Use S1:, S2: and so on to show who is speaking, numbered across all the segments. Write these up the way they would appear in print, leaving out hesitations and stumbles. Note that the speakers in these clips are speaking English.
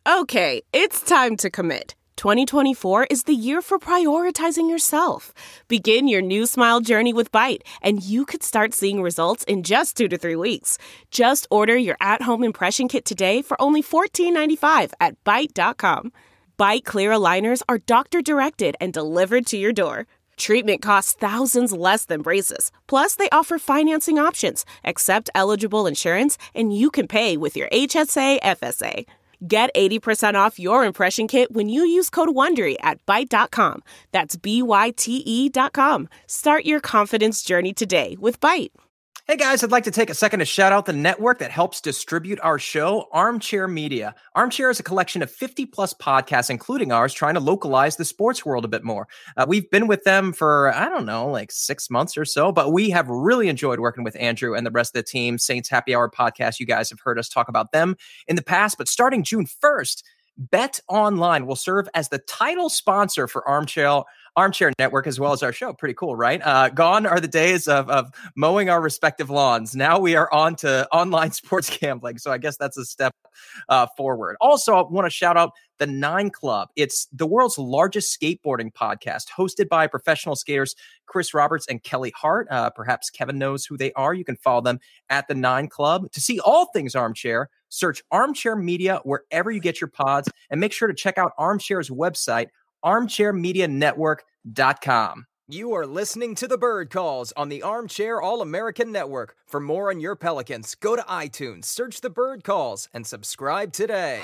S1: Okay, it's time to commit. 2024 is the year for prioritizing yourself. Begin your new smile journey with Byte, and you could start seeing results in just 2 to 3 weeks. Just order your at-home impression kit today for only $14.95 at Byte.com. Byte Clear aligners are doctor-directed and delivered to your door. Treatment costs thousands less than braces. Plus, they offer financing options, accept eligible insurance, and you can pay with your HSA FSA. Get 80% off your impression kit when you use code WONDERY at Byte.com. That's BYTE.com. Start your confidence journey today with Byte.
S2: Hey guys, I'd like to take a second to shout out the network that helps distribute our show, Armchair Media. Armchair is a collection of 50 plus podcasts, including ours, trying to localize the sports world a bit more. We've been with them for, like 6 months or so, but we have really enjoyed working with Andrew and the rest of the team. Saints Happy Hour podcast, you guys have heard us talk about them in the past, but starting June 1st, Bet Online will serve as the title sponsor for Armchair Network, as well as our show. Pretty cool, right? Gone are the days of mowing our respective lawns. Now we are on to online sports gambling. So I guess that's a step forward. Also, I want to shout out the Nine Club. It's the world's largest skateboarding podcast, hosted by professional skaters Chris Roberts and Kelly Hart. Perhaps Kevin knows who they are. You can follow them at the Nine Club. To see all things Armchair, search Armchair Media wherever you get your pods, and make sure to check out Armchair's website, armchairmedianetwork.com. You are listening to The Bird Calls on the Armchair All-American Network. For more on your Pelicans, go to iTunes, search The Bird Calls, and subscribe today.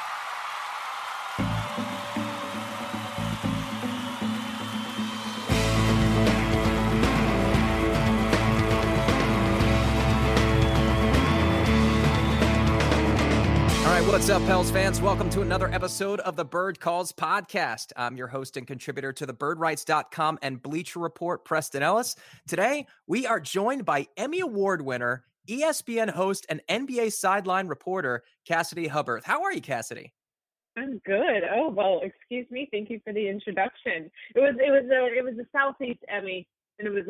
S2: What's up, Pels fans? Welcome to another episode of the Bird Calls podcast. I'm your host and contributor to thebirdwrites.com and Bleacher Report, Preston Ellis. Today, we are joined by Emmy Award winner, ESPN host, and NBA sideline reporter, Cassidy Hubbarth. How are you, Cassidy?
S3: I'm good. Oh, well, excuse me. Thank you for the introduction. It was a Southeast Emmy, and it was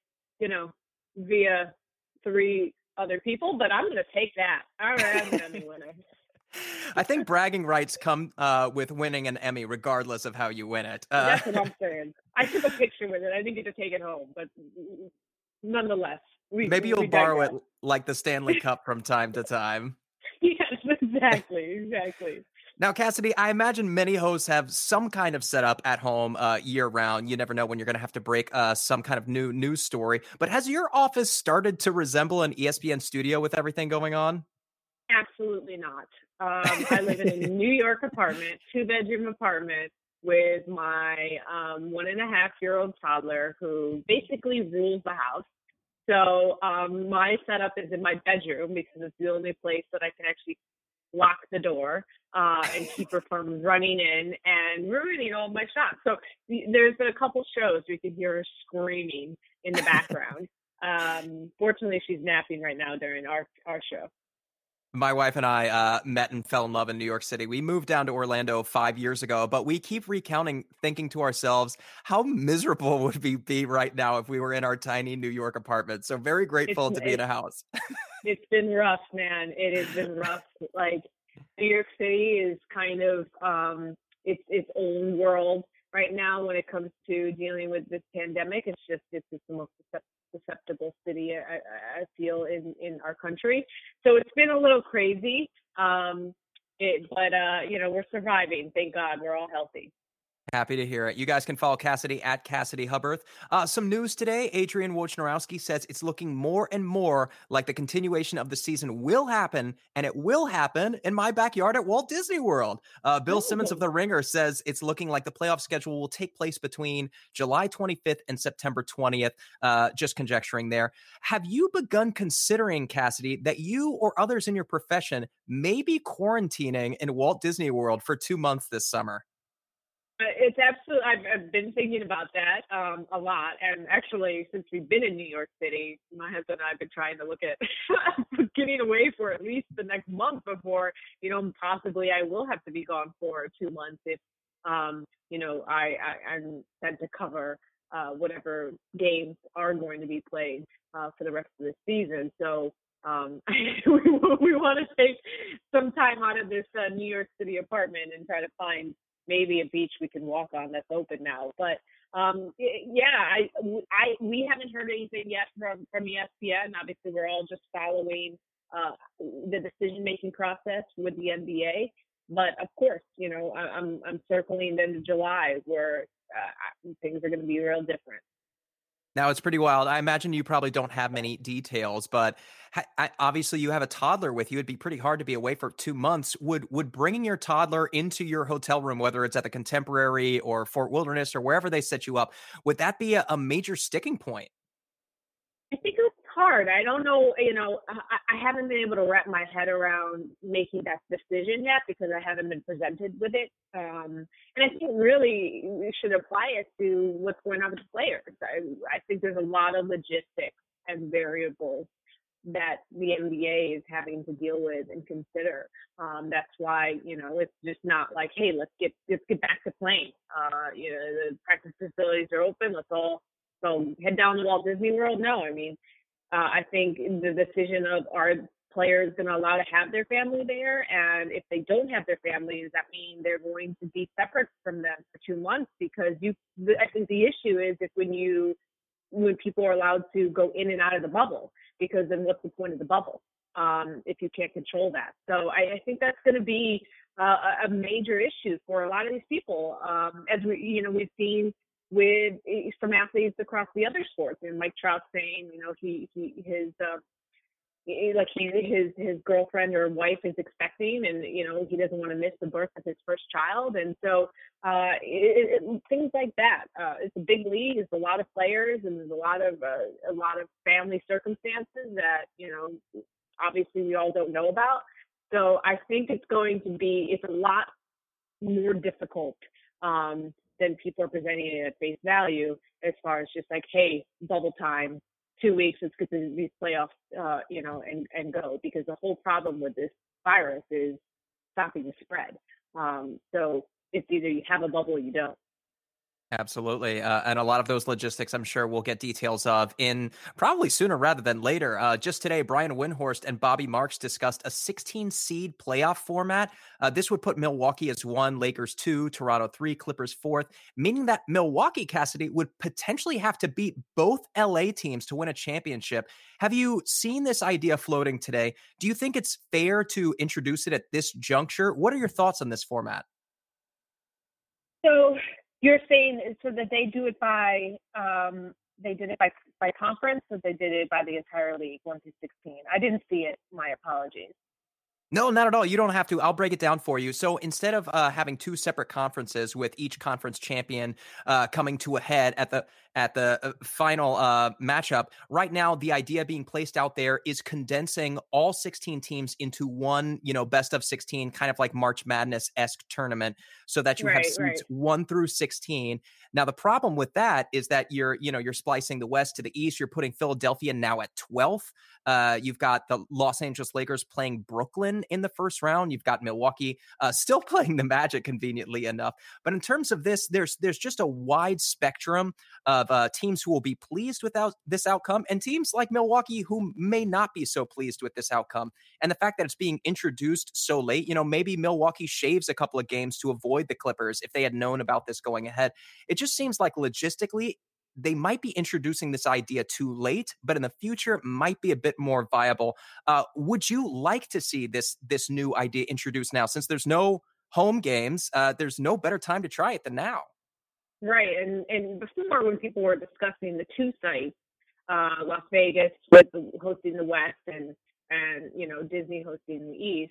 S3: via 3 other people, but I'm going to take that. All right, I'm an Emmy winner.
S2: I think bragging rights come with winning an Emmy, regardless of how you win it.
S3: That's what I'm saying. I took a picture with it. I didn't get to take it home, but nonetheless.
S2: Maybe you'll borrow it like the Stanley Cup from time to time.
S3: Yes, exactly.
S2: Now, Cassidy, I imagine many hosts have some kind of setup at home year-round. You never know when you're going to have to break some kind of new news story. But has your office started to resemble an ESPN studio with everything going on?
S3: Absolutely not. I live in a New York apartment, 2-bedroom apartment with my 1.5-year-old toddler who basically rules the house. So my setup is in my bedroom because it's the only place that I can actually lock the door and keep her from running in and ruining all my shots. So there's been a couple shows where you can hear her screaming in the background. Fortunately, she's napping right now during our show.
S2: My wife and I met and fell in love in New York City. We moved down to Orlando 5 years ago, but we keep recounting, thinking to ourselves, how miserable would we be right now if we were in our tiny New York apartment? So very grateful to be in a house.
S3: It's been rough, man. It has been rough. Like, New York City is kind of its own world right now when it comes to dealing with this pandemic. It's the most susceptible city I feel in our country. So it's been a little crazy, but we're surviving. Thank God we're all healthy.
S2: Happy to hear it. You guys can follow Cassidy at Cassidy Hubbarth. Some news today. Adrian Wojnarowski says it's looking more and more like the continuation of the season will happen, and it will happen in my backyard at Walt Disney World. Bill Simmons of The Ringer says it's looking like the playoff schedule will take place between July 25th and September 20th. Just conjecturing there. Have you begun considering, Cassidy, that you or others in your profession may be quarantining in Walt Disney World for 2 months this summer?
S3: It's absolutely. I've been thinking about that a lot, and actually, since we've been in New York City, my husband and I have been trying to look at getting away for at least the next month before, possibly I will have to be gone for 2 months if, I'm sent to cover whatever games are going to be played for the rest of the season. So we want to take some time out of this New York City apartment and try to find maybe a beach we can walk on that's open now. But we haven't heard anything yet from ESPN. Obviously, we're all just following the decision-making process with the NBA. But of course, I'm circling the end of July where things are going to be real different.
S2: Now, it's pretty wild. I imagine you probably don't have many details, but obviously you have a toddler with you. It'd be pretty hard to be away for 2 months. Would bringing your toddler into your hotel room, whether it's at the Contemporary or Fort Wilderness or wherever they set you up, would that be a major sticking point?
S3: I think it's hard. I don't know, I haven't been able to wrap my head around making that decision yet because I haven't been presented with it. And I think really we should apply it to what's going on with the players. I think there's a lot of logistics and variables that the NBA is having to deal with and consider. That's why, it's just not like, hey, let's get back to playing. The practice facilities are open. Let's all head down to Walt Disney World. No, I think the decision of are players going to allow to have their family there, and if they don't have their family, does that mean they're going to be separate from them for 2 months? Because I think the issue is if when people are allowed to go in and out of the bubble, because then what's the point of the bubble if you can't control that? So I think that's going to be a major issue for a lot of these people, as we've seen with some athletes across the other sports. And Mike Trout saying, his girlfriend or wife is expecting, and he doesn't want to miss the birth of his first child. And so things like that. It's a big league. It's a lot of players, and there's a lot of family circumstances that obviously we all don't know about. So I think it's a lot more difficult than people are presenting it at face value, as far as just like, hey, bubble time, 2 weeks, let's get to these playoffs, and go, because the whole problem with this virus is stopping the spread. So it's either you have a bubble or you don't.
S2: Absolutely. And a lot of those logistics, I'm sure we'll get details of in probably sooner rather than later. Just today, Brian Windhorst and Bobby Marks discussed a 16-seed playoff format. This would put Milwaukee as 1, Lakers 2, Toronto 3, Clippers 4th, meaning that Milwaukee, Cassidy, would potentially have to beat both LA teams to win a championship. Have you seen this idea floating today? Do you think it's fair to introduce it at this juncture? What are your thoughts on this format?
S3: So you're saying so that they do it they did it by conference, or they did it by the entire league, 1 through 16? I didn't see it. My apologies.
S2: No, not at all. You don't have to. I'll break it down for you. So instead of having 2 separate conferences with each conference champion coming to a head at the final matchup, right now the idea being placed out there is condensing all 16 teams into one, best of 16, kind of like March Madness-esque tournament, so that you have seeds 1 through 16. Now the problem with that is that you're splicing the West to the East. You're putting Philadelphia now at 12th. You've got the Los Angeles Lakers playing Brooklyn in the first round. You've got Milwaukee still playing the Magic, conveniently enough. But in terms of this, there's just a wide spectrum of teams who will be pleased with this outcome, and teams like Milwaukee who may not be so pleased with this outcome. And the fact that it's being introduced so late, maybe Milwaukee shaves a couple of games to avoid the Clippers if they had known about this going ahead. It just seems like logistically, they might be introducing this idea too late, but in the future might be a bit more viable. Would you like to see this new idea introduced now? Since there's no home games, there's no better time to try it than now.
S3: Right. And before, when people were discussing the 2 sites, Las Vegas with hosting the West and Disney hosting the East,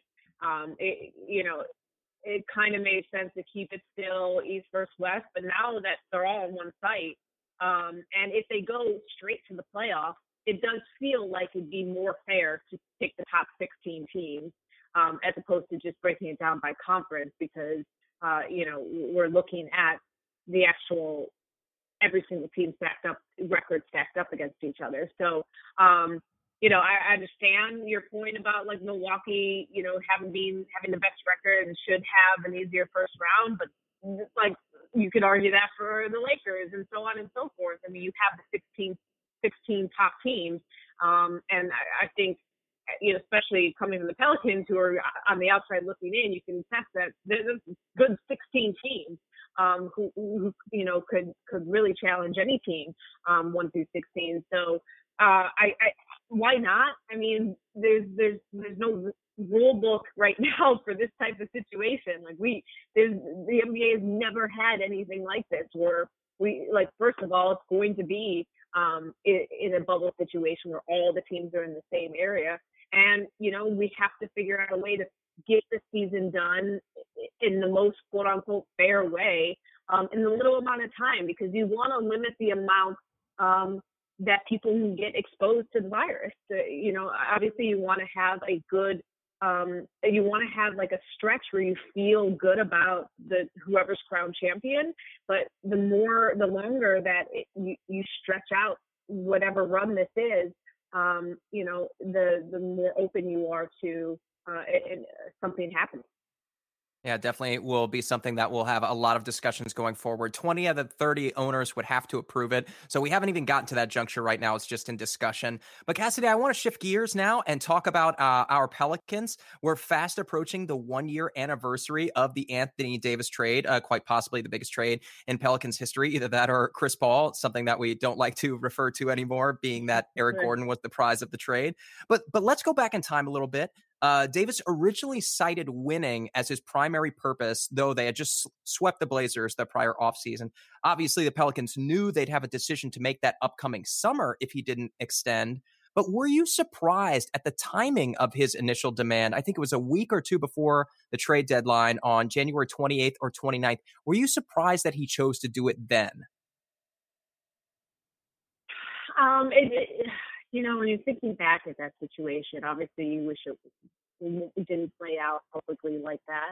S3: it kind of made sense to keep it still East versus West. But now that they're all on one site, and if they go straight to the playoffs, it does feel like it'd be more fair to pick the top 16 teams, as opposed to just breaking it down by conference, because, we're looking at the actual every single team record stacked up against each other. So, I understand your point about like Milwaukee, having the best record and should have an easier first round, but like you could argue that for the Lakers and so on and so forth. I mean, you have the 16 top teams, and I think especially coming from the Pelicans, who are on the outside looking in, you can test that there's a good 16 teams who could really challenge any team 1 through 16. So why not? I mean, there's no rule book right now for this type of situation. Like the NBA has never had anything like this where first of all, it's going to be in a bubble situation where all the teams are in the same area. And, we have to figure out a way to get the season done in the most quote unquote fair way in the little amount of time, because you want to limit the amount that people can get exposed to the virus. Obviously you want to have a good you want to have like a stretch where you feel good about whoever's crowned champion, but the longer that you stretch out whatever run this is, the more open you are to something happening.
S2: Yeah, definitely will be something that will have a lot of discussions going forward. 20 of the 30 owners would have to approve it. So we haven't even gotten to that juncture right now. It's just in discussion. But Cassidy, I want to shift gears now and talk about our Pelicans. We're fast approaching the 1-year anniversary of the Anthony Davis trade, quite possibly the biggest trade in Pelicans history. Either that or Chris Paul, something that we don't like to refer to anymore, being that Eric Gordon was the prize of the trade. But let's go back in time a little bit. Davis originally cited winning as his primary purpose, though they had just swept the Blazers the prior offseason. Obviously, the Pelicans knew they'd have a decision to make that upcoming summer if he didn't extend. But were you surprised at the timing of his initial demand? I think it was a week or two before the trade deadline on January 28th or 29th. Were you surprised that he chose to do it then?
S3: When you're thinking back at that situation, obviously you wish it didn't play out publicly like that.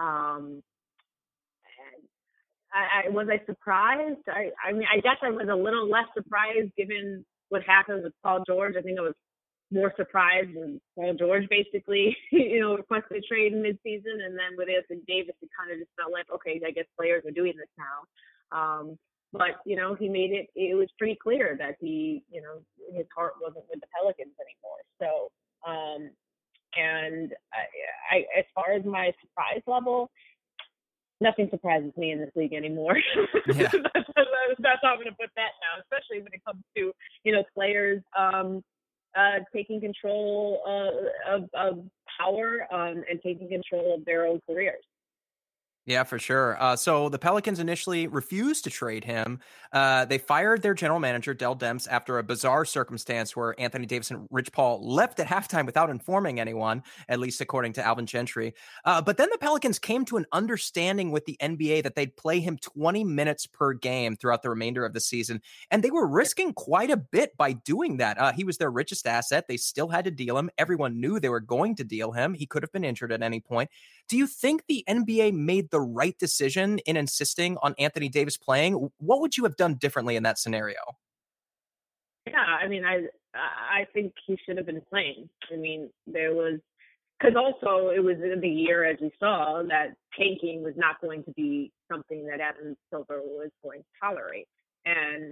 S3: Was I surprised? I mean, I guess I was a little less surprised given what happened with Paul George. I think I was more surprised when Paul George basically, requested a trade in midseason, and then with Anthony Davis, it kind of just felt like, okay, I guess players are doing this now. But, he made it was pretty clear that his heart wasn't with the Pelicans anymore. So, and I as far as my surprise level, nothing surprises me in this league anymore. Yeah. That's how I'm going to put that now, especially when it comes to, players taking control of power and taking control of their own careers.
S2: Yeah, for sure. So the Pelicans initially refused to trade him. They fired their general manager, Dell Demps, after a bizarre circumstance where Anthony Davis and Rich Paul left at halftime without informing anyone, at least according to Alvin Gentry. But then the Pelicans came to an understanding with the NBA that they'd play him 20 minutes per game throughout the remainder of the season. And they were risking quite a bit by doing that. He was their richest asset. They still had to deal him. Everyone knew they were going to deal him. He could have been injured at any point. Do you think the NBA made the right decision in insisting on Anthony Davis playing? What would you have done differently in that scenario?
S3: Yeah, I mean, I think he should have been playing. I mean, because also it was in the year, as we saw, that tanking was not going to be something that Adam Silver was going to tolerate. And,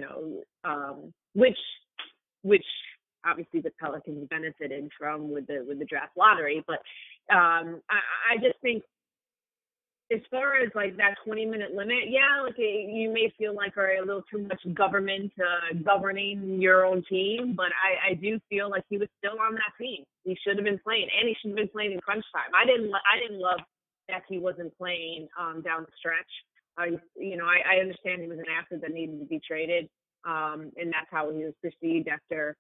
S3: which obviously the Pelicans benefited from with the draft lottery. But I just think, as far as like that 20-minute limit, you may feel like are a little too much government governing your own team, but I do feel like he was still on that team. He should have been playing, and he should have been playing in crunch time. I didn't love that he wasn't playing down the stretch. I understand he was an asset that needed to be traded, and that's how he was perceived after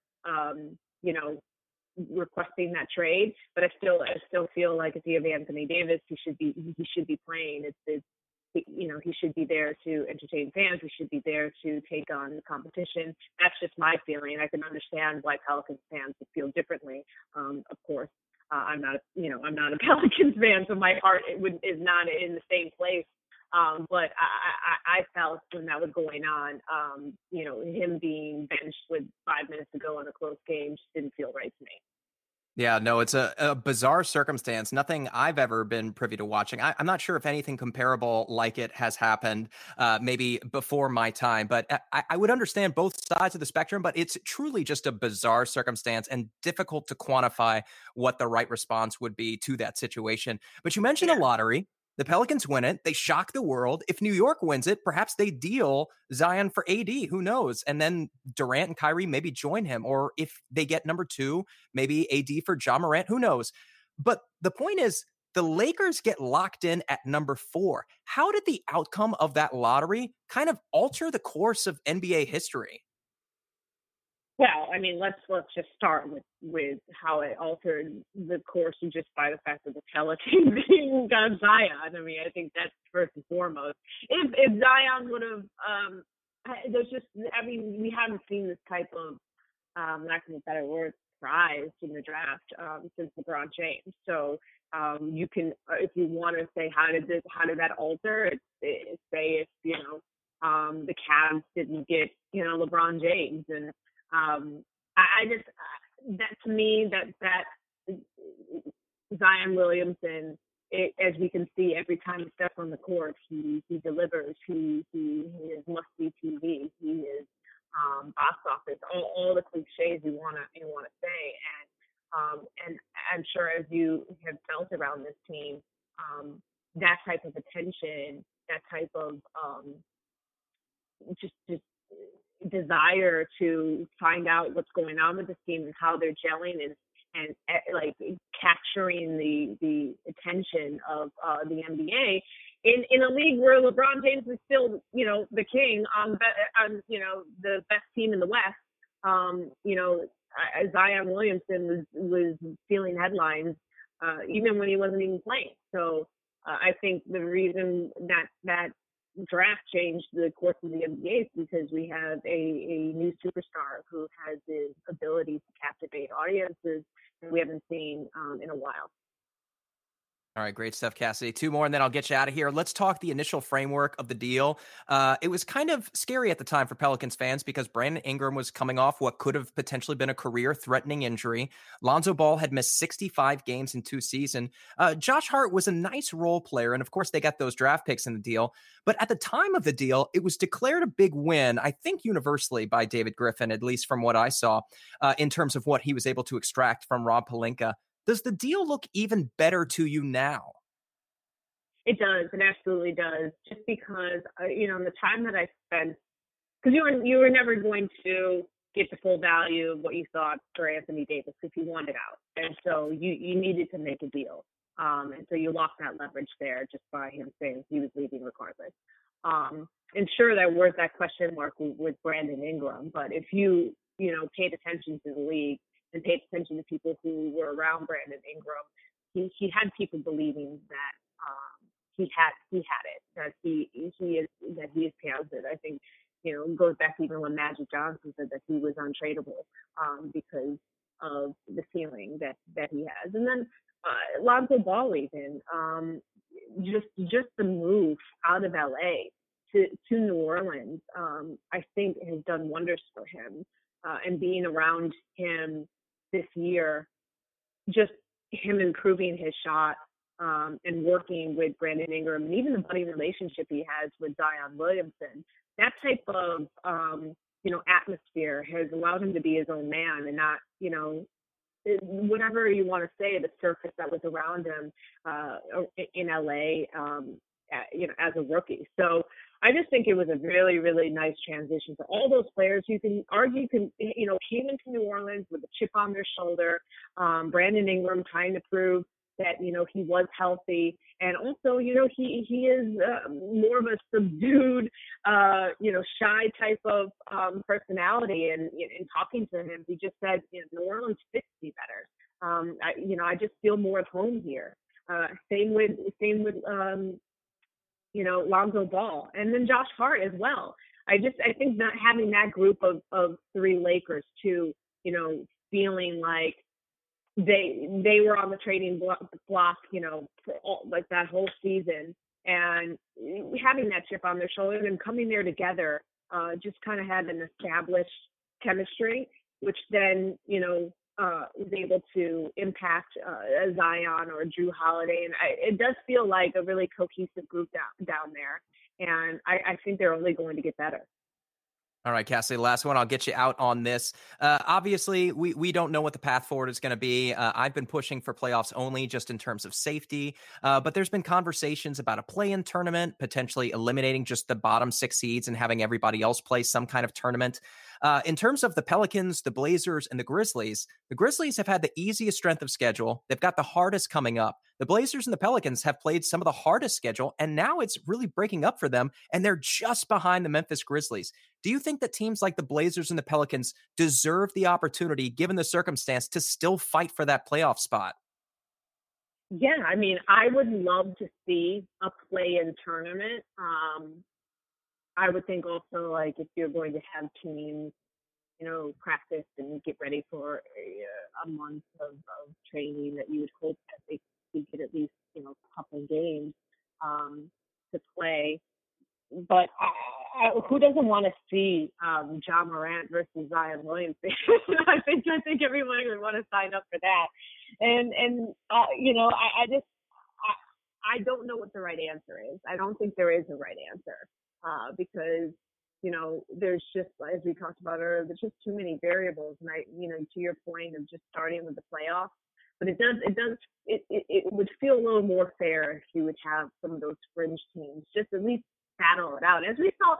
S3: requesting that trade. But I still feel like if you have Anthony Davis, he should be playing. He should be there to entertain fans. He should be there to take on the competition. That's just my feeling. I can understand why Pelicans fans would feel differently. Of course, I'm not a Pelicans fan, so my heart is not in the same place. But I felt when that was going on, him being benched with 5 minutes to go in a close game just didn't feel right to me.
S2: Yeah, no, it's a bizarre circumstance. Nothing I've ever been privy to watching. I'm not sure if anything comparable like it has happened, maybe before my time, but I would understand both sides of the spectrum, but it's truly just a bizarre circumstance and difficult to quantify what the right response would be to that situation. But you mentioned a
S3: Yeah.
S2: lottery. The Pelicans win it. They shock the world. If New York wins it, perhaps they deal Zion for AD. Who knows? And then Durant and Kyrie maybe join him. Or if they get number two, maybe AD for Ja Morant. Who knows? But the point is, the Lakers get locked in at number four. How did the outcome of that lottery kind of alter the course of NBA history?
S3: Well, I mean, let's just start with how it altered the course just by the fact that the Pelicans being got Zion. I mean, I think that's first and foremost. If Zion would have, there's just, I mean, we haven't seen this type of, lack of a better word, surprise in the draft since LeBron James. So you can, if you want to say how did that alter? Say if the Cavs didn't get LeBron James and I just that to me that Zion Williamson, as we can see every time he steps on the court, he delivers. He is must see TV. He is box office. All the cliches you wanna say, and I'm sure as you have felt around this team, that type of attention, that type of just desire to find out what's going on with the team and how they're gelling and like capturing the attention of the NBA in a league where LeBron James is still the king on the best team in the West. Zion Williamson was stealing headlines even when he wasn't even playing. So I think the reason that draft changed the course of the NBA is because we have a new superstar who has the ability to captivate audiences that we haven't seen in a while.
S2: All right, great stuff, Cassidy. Two more, and then I'll get you out of here. Let's talk the initial framework of the deal. It was kind of scary at the time for Pelicans fans because Brandon Ingram was coming off what could have potentially been a career-threatening injury. Lonzo Ball had missed 65 games in 2 seasons. Josh Hart was a nice role player, and of course, they got those draft picks in the deal. But at the time of the deal, it was declared a big win, I think universally by David Griffin, at least from what I saw, in terms of what he was able to extract from Rob Pelinka. Does the deal look even better to you now?
S3: It does. It absolutely does. Just because, the time that I spent, because you were never going to get the full value of what you thought for Anthony Davis if you wanted out. And so you needed to make a deal. And so you lost that leverage there just by him saying he was leaving regardless. And sure, there was that question mark with Brandon Ingram. But if you paid attention to the league, and paid attention to people who were around Brandon Ingram, he had people believing that he had it, that he is talented. I think it goes back even when Magic Johnson said that he was untradeable because of the ceiling that he has. And then Lonzo Ball even just the move out of LA to New Orleans, I think has done wonders for him. And being around him this year, just him improving his shot and working with Brandon Ingram and even the budding relationship he has with Zion Williamson, that type of, atmosphere has allowed him to be his own man and not, whatever you want to say, the circus that was around him in LA, as a rookie. So I just think it was a really, really nice transition for all those players. You can argue, came into New Orleans with a chip on their shoulder. Brandon Ingram trying to prove that, he was healthy. And also, he is more of a subdued, shy type of personality. And in talking to him, he just said, New Orleans fits me better. I just feel more at home here. Same with Lonzo Ball, and then Josh Hart as well. I think not having that group of 3 Lakers too, feeling like they were on the trading block, like that whole season, and having that chip on their shoulder and coming there together, just kind of had an established chemistry, which then, was able to impact Zion or Drew Holiday. And it does feel like a really cohesive group down there. And I think they're only going to get better.
S2: All right, Cassidy, last one. I'll get you out on this. Obviously, we don't know what the path forward is going to be. I've been pushing for playoffs only just in terms of safety, but there's been conversations about a play-in tournament, potentially eliminating just the bottom 6 seeds and having everybody else play some kind of tournament. In terms of the Pelicans, the Blazers, and the Grizzlies have had the easiest strength of schedule. They've got the hardest coming up. The Blazers and the Pelicans have played some of the hardest schedule, and now it's really breaking up for them, and they're just behind the Memphis Grizzlies. Do you think that teams like the Blazers and the Pelicans deserve the opportunity, given the circumstance, to still fight for that playoff spot?
S3: Yeah, I mean, I would love to see a play-in tournament. I would think also, like, if you're going to have teams, practice and get ready for a month of training, that you would hope that they could get at least, a couple games to play. But who doesn't want to see Ja Morant versus Zion Williamson? I think everyone would want to sign up for that. And I don't know what the right answer is. I don't think there is a right answer because there's just, as we talked about earlier, there's just too many variables. And to your point of just starting with the playoffs, but it would feel a little more fair if you would have some of those fringe teams just at least battle it out, as we saw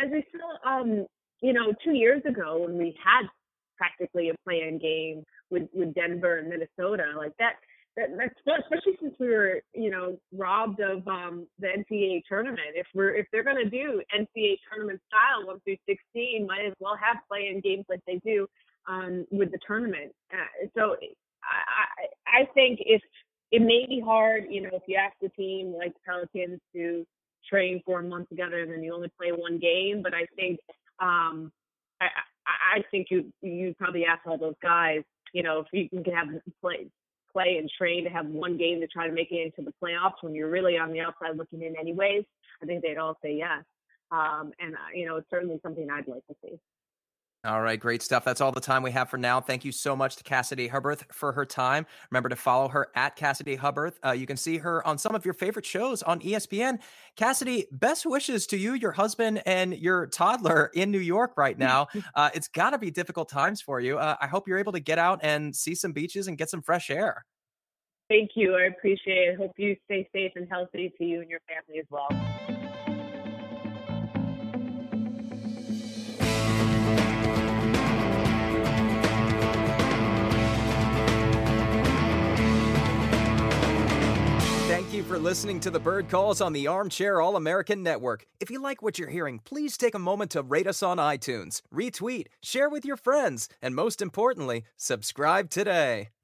S3: 2 years ago when we had practically a play-in game with Denver and Minnesota, like that's especially since we were robbed of the NCAA tournament. If they're going to do NCAA tournament style 1 through 16, might as well have play-in games like they do with the tournament. So I think if it may be hard, if you ask the team like Pelicans to train for a month together and then you only play one game, but I think I think you probably ask all those guys, if you can have play and train to have one game to try to make it into the playoffs when you're really on the outside looking in anyways, I think they'd all say yes. It's certainly something I'd like to see.
S2: All right, great stuff. That's all the time we have for now. Thank you so much to Cassidy Hubbarth for her time. Remember to follow her at Cassidy Hubbarth. You can see her on some of your favorite shows on ESPN. Cassidy, best wishes to you, your husband, and your toddler in New York right now. It's got to be difficult times for you. I hope you're able to get out and see some beaches and get some fresh air.
S3: Thank you. I appreciate it. Hope you stay safe and healthy to you and your family as well.
S2: Thank you for listening to the Bird Calls on the Armchair All-American Network. If you like what you're hearing, please take a moment to rate us on iTunes, retweet, share with your friends, and most importantly, subscribe today.